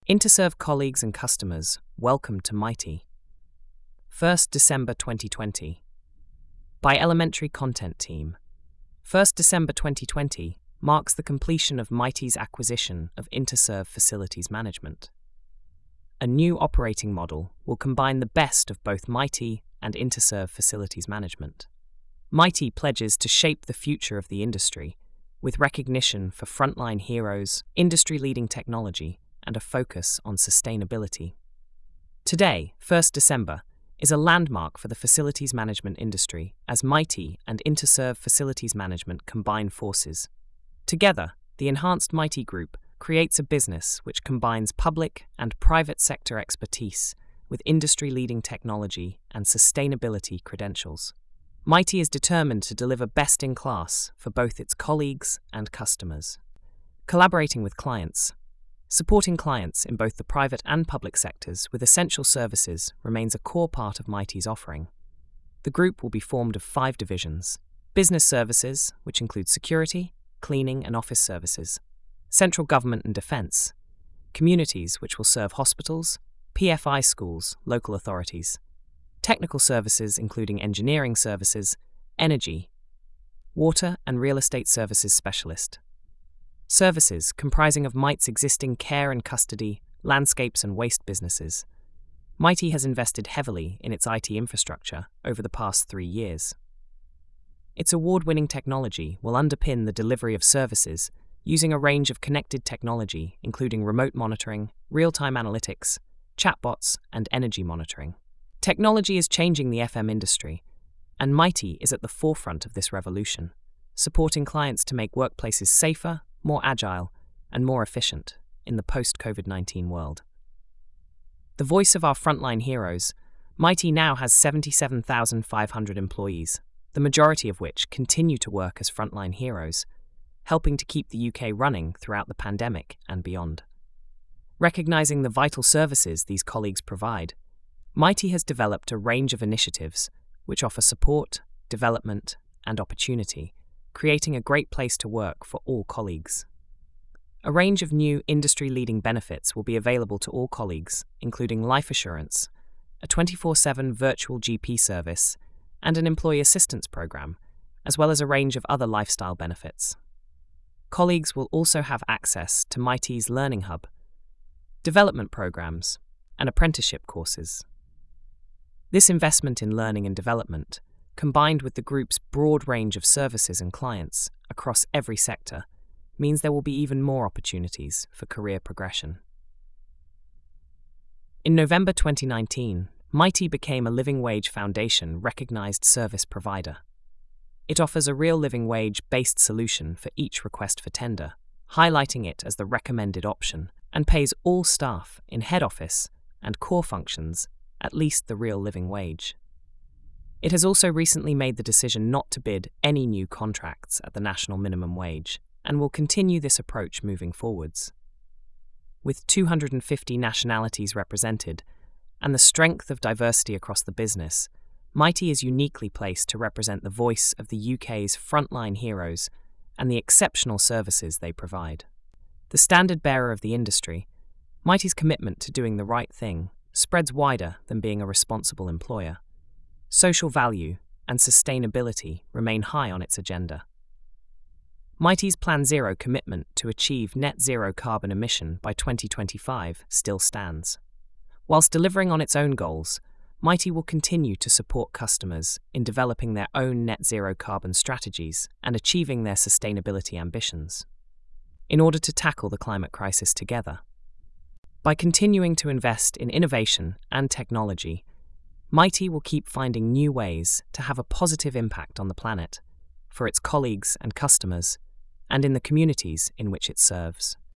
Interserve colleagues and customers, welcome to Mighty. 1st December 2020. By Elementary Content Team. 1st December 2020 marks the completion of Mighty's acquisition of Interserve Facilities Management. A new operating model will combine the best of both Mighty and Interserve Facilities Management. Mighty pledges to shape the future of the industry with recognition for frontline heroes, industry-leading technology, and a focus on sustainability. Today, 1st December, is a landmark for the facilities management industry as Mighty and Interserve Facilities Management combine forces. Together, the enhanced Mighty Group creates a business which combines public and private sector expertise with industry-leading technology and sustainability credentials. Mighty is determined to deliver best-in-class for both its colleagues and customers. Collaborating with clients. Supporting clients in both the private and public sectors with essential services remains a core part of Mighty's offering. The group will be formed of 5 divisions: business services, which include security, cleaning and office services; central government and defence; communities, which will serve hospitals, PFI schools, local authorities; technical services, including engineering services, energy; water and real estate services specialist. Services comprising of Might's existing care and custody, landscapes and waste businesses. Mighty has invested heavily in its IT infrastructure over the past 3 years. Its award-winning technology will underpin the delivery of services using a range of connected technology, including remote monitoring, real-time analytics, chatbots, and energy monitoring. Technology is changing the FM industry, and Mighty is at the forefront of this revolution, supporting clients to make workplaces safer, more agile, and more efficient in the post-COVID-19 world. The voice of our frontline heroes, Mighty now has 77,500 employees, the majority of which continue to work as frontline heroes, helping to keep the UK running throughout the pandemic and beyond. Recognizing the vital services these colleagues provide, Mighty has developed a range of initiatives which offer support, development, and opportunity, creating a great place to work for all colleagues. A range of new industry-leading benefits will be available to all colleagues, including life assurance, a 24/7 virtual GP service, and an employee assistance program, as well as a range of other lifestyle benefits. Colleagues will also have access to Mighty's Learning Hub, development programs, and apprenticeship courses. This investment in learning and development, combined with the group's broad range of services and clients across every sector, means there will be even more opportunities for career progression. In November 2019, Mighty became a Living Wage Foundation recognized service provider. It offers a real living wage-based solution for each request for tender, highlighting it as the recommended option, and pays all staff in head office and core functions at least the real living wage. It has also recently made the decision not to bid any new contracts at the national minimum wage, and will continue this approach moving forwards. With 250 nationalities represented, and the strength of diversity across the business, Mighty is uniquely placed to represent the voice of the UK's frontline heroes and the exceptional services they provide. The standard bearer of the industry, Mighty's commitment to doing the right thing spreads wider than being a responsible employer. Social value and sustainability remain high on its agenda. Mighty's Plan Zero commitment to achieve net zero carbon emission by 2025 still stands. Whilst delivering on its own goals, Mighty will continue to support customers in developing their own net zero carbon strategies and achieving their sustainability ambitions, in order to tackle the climate crisis together. By continuing to invest in innovation and technology, Mighty will keep finding new ways to have a positive impact on the planet, for its colleagues and customers, and in the communities in which it serves.